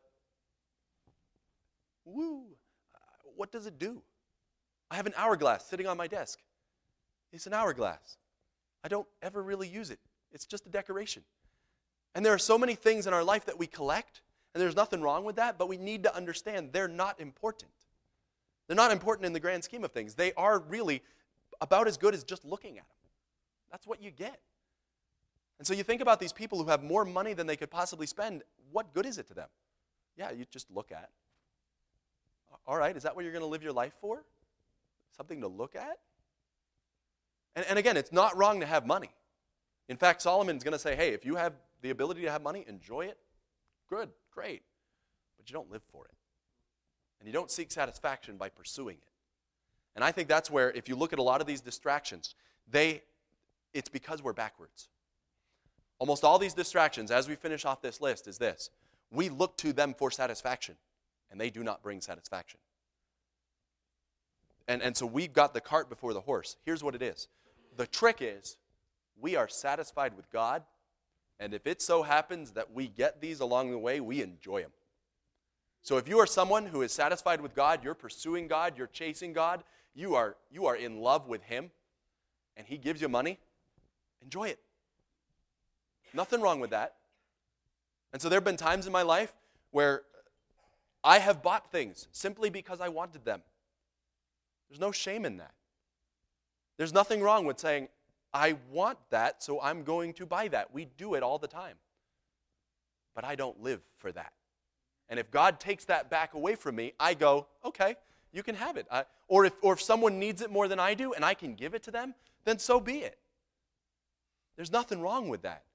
A: woo, what does it do? I have an hourglass sitting on my desk. It's an hourglass. I don't ever really use it. It's just a decoration. And there are so many things in our life that we collect, and there's nothing wrong with that, but we need to understand they're not important. They're not important in the grand scheme of things. They are really about as good as just looking at them. That's what you get. And so you think about these people who have more money than they could possibly spend. What good is it to them? Yeah, you just look at. All right, is that what you're going to live your life for? Something to look at? And, and again, it's not wrong to have money. In fact, Solomon's going to say, hey, if you have the ability to have money, enjoy it. Good, great. But you don't live for it. And you don't seek satisfaction by pursuing it. And I think that's where, if you look at a lot of these distractions, they, it's because we're backwards. Almost all these distractions, as we finish off this list, is this. We look to them for satisfaction, and they do not bring satisfaction. And, and so we've got the cart before the horse. Here's what it is. The trick is, we are satisfied with God, and if it so happens that we get these along the way, we enjoy them. So if you are someone who is satisfied with God, you're pursuing God, you're chasing God, you are, you are in love with Him, and He gives you money, enjoy it. Nothing wrong with that. And so there have been times in my life where I have bought things simply because I wanted them. There's no shame in that. There's nothing wrong with saying, I want that, so I'm going to buy that. We do it all the time. But I don't live for that. And if God takes that back away from me, I go, okay, you can have it. I, or, if, or if someone needs it more than I do and I can give it to them, then so be it. There's nothing wrong with that.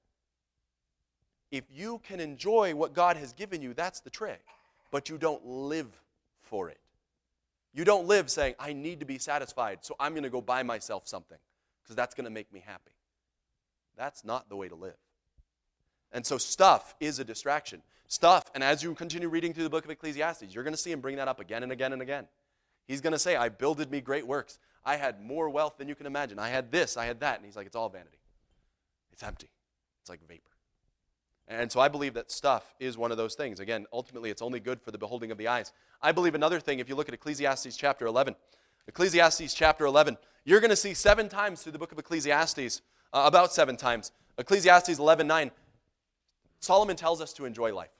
A: If you can enjoy what God has given you, that's the trick. But you don't live for it. You don't live saying, I need to be satisfied, so I'm going to go buy myself something because that's going to make me happy. That's not the way to live. And so stuff is a distraction. Stuff, and as you continue reading through the book of Ecclesiastes, you're going to see him bring that up again and again and again. He's going to say, I builded me great works. I had more wealth than you can imagine. I had this, I had that. And he's like, it's all vanity. It's empty. It's like vapor. And so I believe that stuff is one of those things. Again, ultimately, it's only good for the beholding of the eyes. I believe another thing, if you look at Ecclesiastes chapter eleven, Ecclesiastes chapter eleven, you're going to see seven times through the book of Ecclesiastes, uh, about seven times, Ecclesiastes eleven nine, Solomon tells us to enjoy life.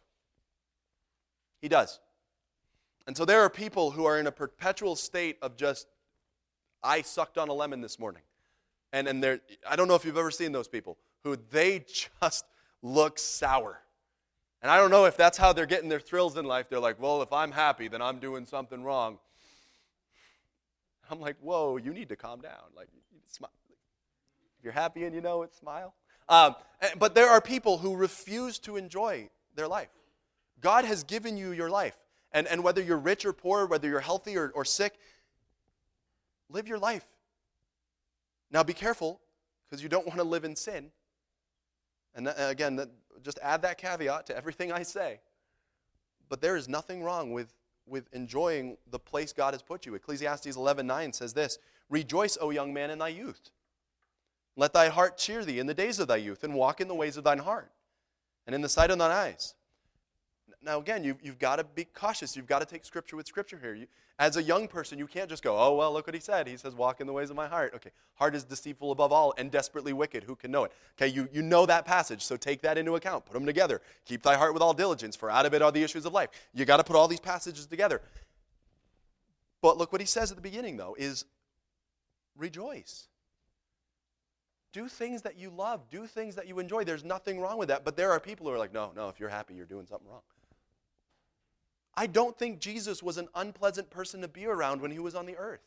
A: He does. And so there are people who are in a perpetual state of just, I sucked on a lemon this morning. And, and they're, I don't know if you've ever seen those people, who they just look sour. And I don't know if that's how they're getting their thrills in life. They're like, well, if I'm happy, then I'm doing something wrong. I'm like, whoa, you need to calm down. Like, you need to smile. If you're happy and you know it, smile. Um, but there are people who refuse to enjoy their life. God has given you your life. And, and whether you're rich or poor, whether you're healthy or, or sick, live your life. Now be careful, because you don't want to live in sin. And that, again, that, just add that caveat to everything I say. But there is nothing wrong with, with enjoying the place God has put you. Ecclesiastes eleven nine says this, Rejoice, O young man, in thy youth. Let thy heart cheer thee in the days of thy youth, and walk in the ways of thine heart, and in the sight of thine eyes. Now again, you've, you've got to be cautious. You've got to take Scripture with Scripture here. You, as a young person, you can't just go, oh, well, look what he said. He says, walk in the ways of my heart. Okay, heart is deceitful above all and desperately wicked. Who can know it? Okay, you, you know that passage, so take that into account. Put them together. Keep thy heart with all diligence, for out of it are the issues of life. You got to put all these passages together. But look what he says at the beginning, though, is rejoice. Do things that you love. Do things that you enjoy. There's nothing wrong with that. But there are people who are like, no, no, if you're happy, you're doing something wrong. I don't think Jesus was an unpleasant person to be around when he was on the earth.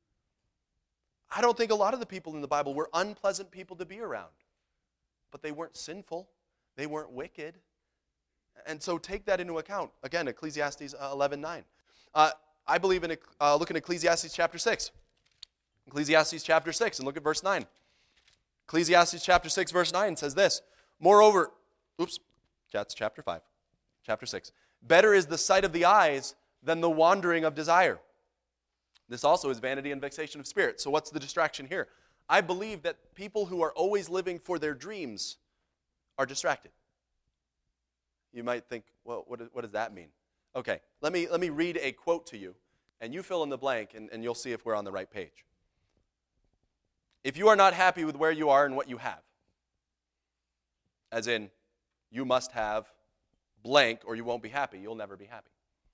A: I don't think a lot of the people in the Bible were unpleasant people to be around. But they weren't sinful. They weren't wicked. And so take that into account. Again, Ecclesiastes eleven nine. Uh, I believe in, uh, look at Ecclesiastes chapter six. Ecclesiastes chapter six, and look at verse nine. Ecclesiastes chapter six, verse nine says this, Moreover, oops, that's chapter five, chapter six. Better is the sight of the eyes than the wandering of desire. This also is vanity and vexation of spirit. So what's the distraction here? I believe that people who are always living for their dreams are distracted. You might think, well, what, what does that mean? Okay, let me, let me read a quote to you, and you fill in the blank, and, and you'll see if we're on the right page. If you are not happy with where you are and what you have, as in, you must have blank or you won't be happy, you'll never be happy.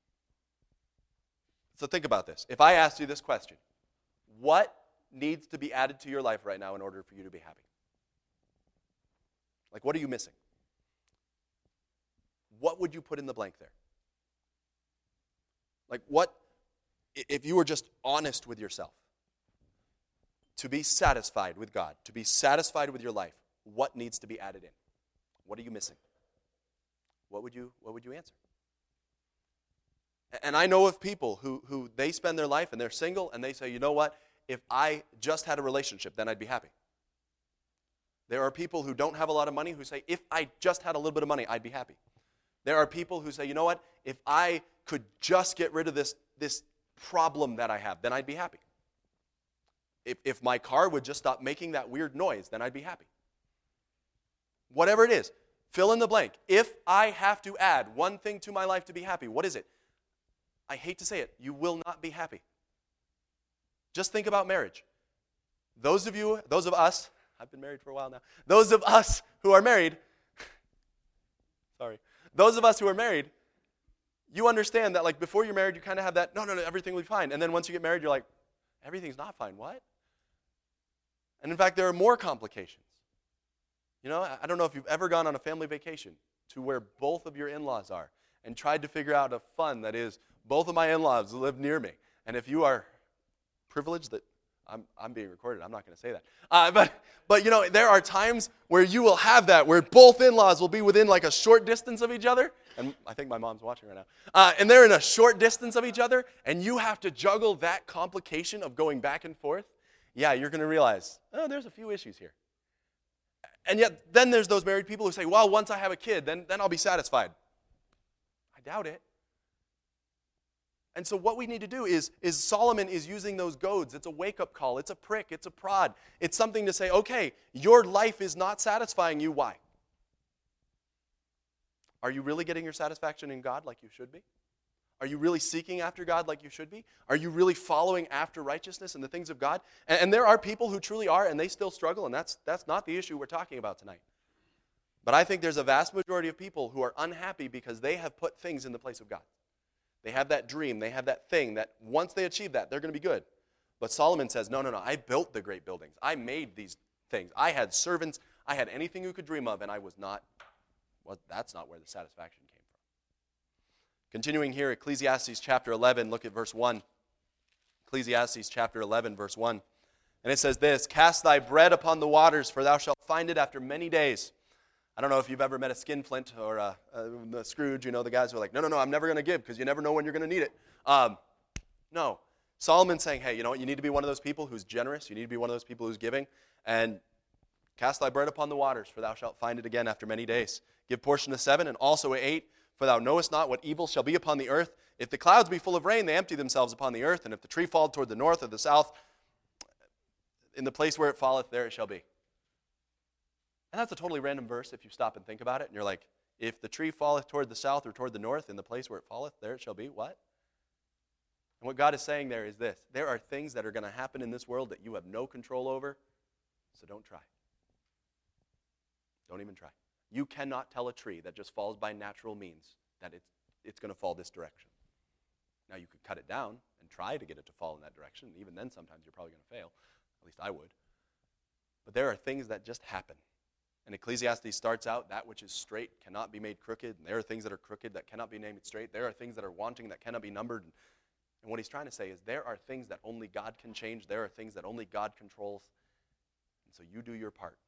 A: So think about this. If I asked you this question, what needs to be added to your life right now in order for you to be happy? Like, what are you missing? What would you put in the blank there? Like, what, if you were just honest with yourself, to be satisfied with God, to be satisfied with your life, what needs to be added in? What are you missing? What would you, what would you answer? And I know of people who, who they spend their life and they're single and they say, you know what, if I just had a relationship, then I'd be happy. There are people who don't have a lot of money who say, if I just had a little bit of money, I'd be happy. There are people who say, you know what, if I could just get rid of this, this problem that I have, then I'd be happy. If, if my car would just stop making that weird noise, then I'd be happy. Whatever it is, fill in the blank. If I have to add one thing to my life to be happy, what is it? I hate to say it, you will not be happy. Just think about marriage. Those of you, those of us, I've been married for a while now, those of us who are married, sorry, those of us who are married, you understand that like before you're married, you kind of have that, no, no, no, everything will be fine. And then once you get married, you're like, everything's not fine, what? And in fact, there are more complications. You know, I don't know if you've ever gone on a family vacation to where both of your in-laws are and tried to figure out a fun that is, both of my in-laws live near me. And if you are privileged that I'm, I'm being recorded, I'm not going to say that. Uh, but, but, you know, there are times where you will have that, where both in-laws will be within like a short distance of each other. And I think my mom's watching right now. Uh, and they're in a short distance of each other, and you have to juggle that complication of going back and forth. Yeah, you're going to realize, oh, there's a few issues here. And yet, then there's those married people who say, well, once I have a kid, then, then I'll be satisfied. I doubt it. And so what we need to do is, is Solomon is using those goads. It's a wake-up call. It's a prick. It's a prod. It's something to say, okay, your life is not satisfying you. Why? Are you really getting your satisfaction in God like you should be? Are you really seeking after God like you should be? Are you really following after righteousness and the things of God? And, and there are people who truly are, and they still struggle, and that's, that's not the issue we're talking about tonight. But I think there's a vast majority of people who are unhappy because they have put things in the place of God. They have that dream, they have that thing that once they achieve that, they're going to be good. But Solomon says, no, no, no, I built the great buildings. I made these things. I had servants. I had anything you could dream of, and I was not, well, that's not where the satisfaction came from. Continuing here, Ecclesiastes chapter eleven, look at verse one. Ecclesiastes chapter eleven, verse one. And it says this, cast thy bread upon the waters, for thou shalt find it after many days. I don't know if you've ever met a skinflint or a, a, a Scrooge, you know, the guys who are like, no, no, no, I'm never going to give because you never know when you're going to need it. Um, no. Solomon's saying, hey, you know what, you need to be one of those people who's generous. You need to be one of those people who's giving. And cast thy bread upon the waters, for thou shalt find it again after many days. Give portion to seven and also a eight, for thou knowest not what evil shall be upon the earth. If the clouds be full of rain, they empty themselves upon the earth. And if the tree fall toward the north or the south, in the place where it falleth, there it shall be. And that's a totally random verse if you stop and think about it. And you're like, if the tree falleth toward the south or toward the north, in the place where it falleth, there it shall be. What? And what God is saying there is this. There are things that are going to happen in this world that you have no control over, so don't try. Don't even try. You cannot tell a tree that just falls by natural means that it's, it's going to fall this direction. Now, you could cut it down and try to get it to fall in that direction. Even then, sometimes you're probably going to fail. At least I would. But there are things that just happen. And Ecclesiastes starts out, that which is straight cannot be made crooked. And there are things that are crooked that cannot be named straight. There are things that are wanting that cannot be numbered. And what he's trying to say is there are things that only God can change. There are things that only God controls. And so you do your part.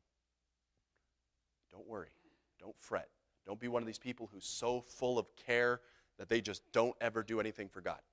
A: Don't worry. Don't fret. Don't be one of these people who's so full of care that they just don't ever do anything for God.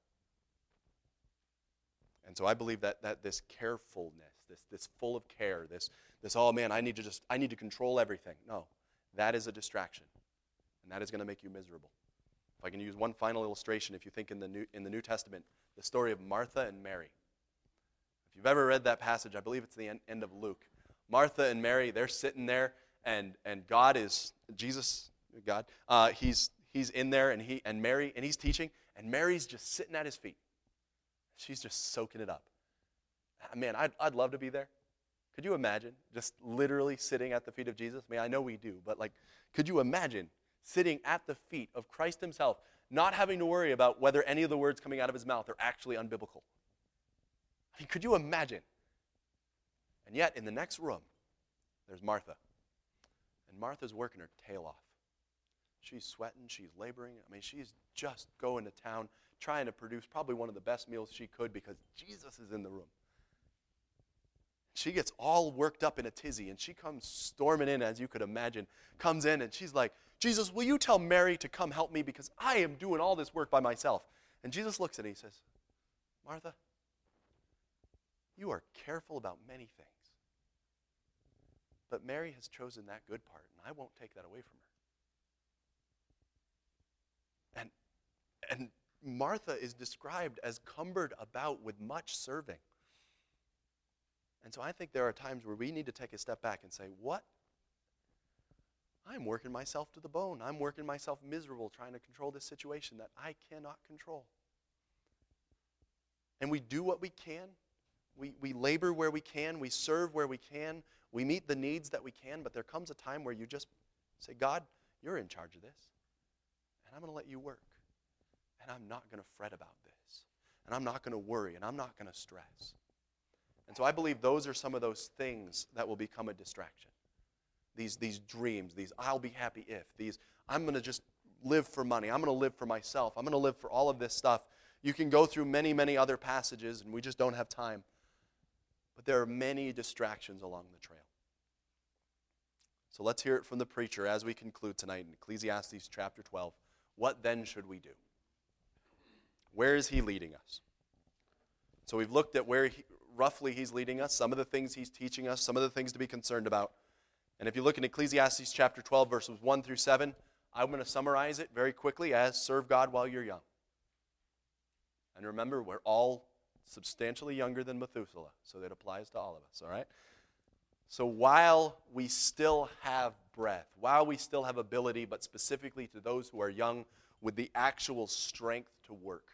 A: And so I believe that, that this carefulness, this, this full of care, this, this, oh man, I need to just, I need to control everything. No, that is a distraction. And that is going to make you miserable. If I can use one final illustration, if you think in the New, in the New Testament, the story of Martha and Mary. If you've ever read that passage, I believe it's the end, end of Luke. Martha and Mary, they're sitting there, and, and God is, Jesus, God, uh, he's, he's in there, and, he, and Mary, and he's teaching, and Mary's just sitting at his feet. She's just soaking it up. Man, I'd, I'd love to be there. Could you imagine just literally sitting at the feet of Jesus? I mean, I know we do, but like, could you imagine sitting at the feet of Christ himself, not having to worry about whether any of the words coming out of his mouth are actually unbiblical? I mean, could you imagine? And yet, in the next room, there's Martha. And Martha's working her tail off. She's sweating, she's laboring. I mean, she's just going to town, trying to produce probably one of the best meals she could because Jesus is in the room. She gets all worked up in a tizzy, and she comes storming in, as you could imagine, comes in, and she's like, Jesus, will you tell Mary to come help me because I am doing all this work by myself? And Jesus looks at it and he says, Martha, you are careful about many things. But Mary has chosen that good part, and I won't take that away from her. And, and Martha is described as cumbered about with much serving. And so I think there are times where we need to take a step back and say, what? I'm working myself to the bone. I'm working myself miserable trying to control this situation that I cannot control. And we do what we can. We, we labor where we can. We serve where we can. We meet the needs that we can. But there comes a time where you just say, God, you're in charge of this. And I'm going to let you work. And I'm not going to fret about this. And I'm not going to worry. And I'm not going to stress. And so I believe those are some of those things that will become a distraction. These, these dreams, these I'll be happy if, these I'm going to just live for money. I'm going to live for myself. I'm going to live for all of this stuff. You can go through many, many other passages, and we just don't have time. But there are many distractions along the trail. So let's hear it from the preacher as we conclude tonight in Ecclesiastes chapter twelve. What then should we do? Where is he leading us? So we've looked at where he, roughly he's leading us, some of the things he's teaching us, some of the things to be concerned about. And if you look in Ecclesiastes chapter twelve, verses one through seven, I'm going to summarize it very quickly as serve God while you're young. And remember, we're all substantially younger than Methuselah, so that applies to all of us, all right? So while we still have breath, while we still have ability, but specifically to those who are young with the actual strength to work,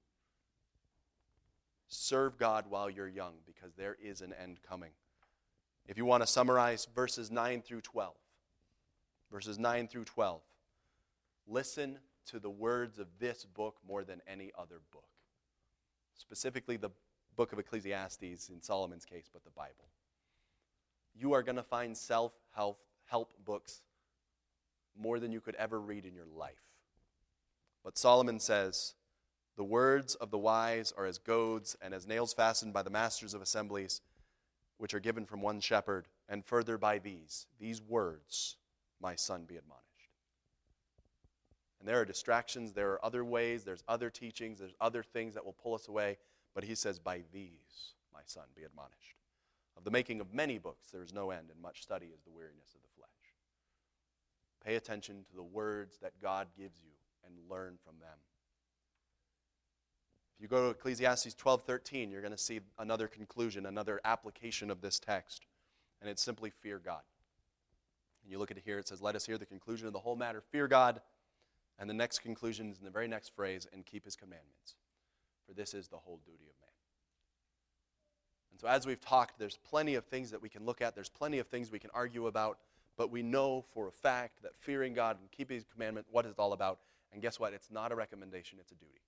A: serve God while you're young, because there is an end coming. If you want to summarize verses nine through twelve, verses nine through twelve, listen to the words of this book more than any other book. Specifically the book of Ecclesiastes in Solomon's case, but the Bible. You are going to find self-help help books more than you could ever read in your life. But Solomon says, the words of the wise are as goads and as nails fastened by the masters of assemblies, which are given from one shepherd, and further by these, these words, my son, be admonished. And there are distractions, there are other ways, there's other teachings, there's other things that will pull us away, but he says, by these, my son, be admonished. Of the making of many books, there is no end, and much study is the weariness of the flesh. Pay attention to the words that God gives you and learn from them. If you go to Ecclesiastes twelve thirteen, you're going to see another conclusion, another application of this text, and it's simply fear God. And you look at it here, it says, let us hear the conclusion of the whole matter, fear God. And the next conclusion is in the very next phrase, and keep his commandments. For this is the whole duty of man. And so as we've talked, there's plenty of things that we can look at. There's plenty of things we can argue about. But we know for a fact that fearing God and keeping his commandment, what is it all about? And guess what? It's not a recommendation, it's a duty.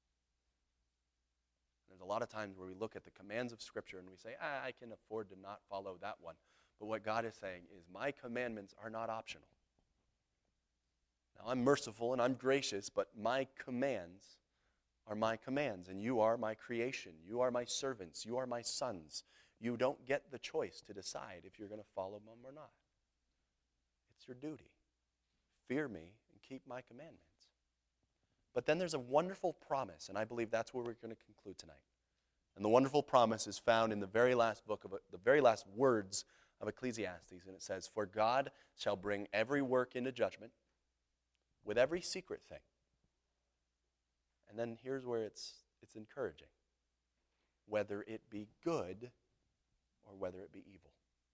A: There's a lot of times where we look at the commands of Scripture and we say, ah, I can afford to not follow that one. But what God is saying is, my commandments are not optional. Now, I'm merciful and I'm gracious, but my commands are my commands, and you are my creation. You are my servants. You are my sons. You don't get the choice to decide if you're going to follow them or not. It's your duty. Fear me and keep my commandments. But then there's a wonderful promise, and I believe that's where we're going to conclude tonight. And the wonderful promise is found in the very last book of the very last words of Ecclesiastes, and it says, "For God shall bring every work into judgment with every secret thing." And then here's where it's it's encouraging. Whether it be good or whether it be evil.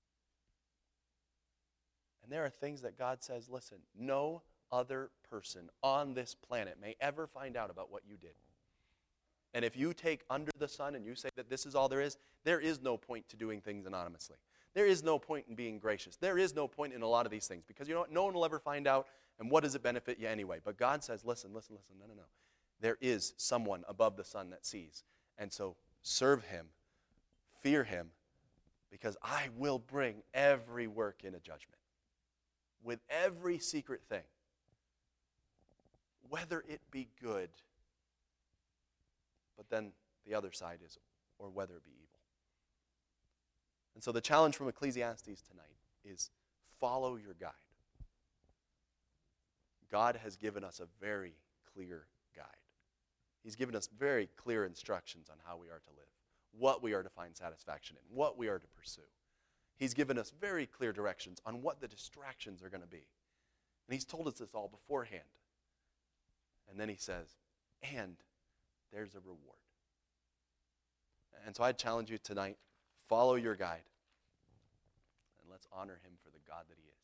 A: And there are things that God says, listen, no other person on this planet may ever find out about what you did. And if you take under the sun and you say that this is all there is, there is no point to doing things anonymously. There is no point in being gracious. There is no point in a lot of these things, because you know what? No one will ever find out, and what does it benefit you anyway? But God says, listen, listen, listen, no, no, no. There is someone above the sun that sees. And so serve him, fear him, because I will bring every work into judgment with every secret thing, whether it be good. But then the other side is, or whether it be evil. And so the challenge from Ecclesiastes tonight is follow your guide. God has given us a very clear guide. He's given us very clear instructions on how we are to live, what we are to find satisfaction in, what we are to pursue. He's given us very clear directions on what the distractions are going to be. And he's told us this all beforehand. And then he says, and there's a reward. And so I challenge you tonight, follow your guide, and let's honor him for the God that he is.